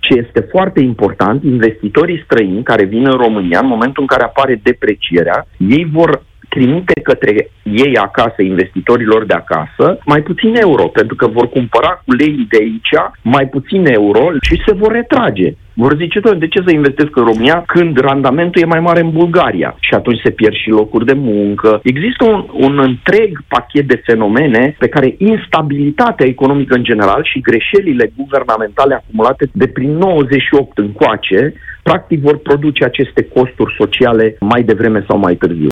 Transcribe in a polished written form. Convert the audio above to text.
Ce este foarte important, investitorii străini care vin în România, în momentul în care apare deprecierea, ei vor trimite către ei acasă, investitorilor de acasă, mai puțin euro, pentru că vor cumpăra cu lei de aici mai puțin euro și se vor retrage. Vor zice, de ce să investesc în România când randamentul e mai mare în Bulgaria? Și atunci se pierd și locuri de muncă. Există un întreg pachet de fenomene pe care instabilitatea economică în general și greșelile guvernamentale acumulate de prin 98 încoace, practic vor produce aceste costuri sociale mai devreme sau mai târziu.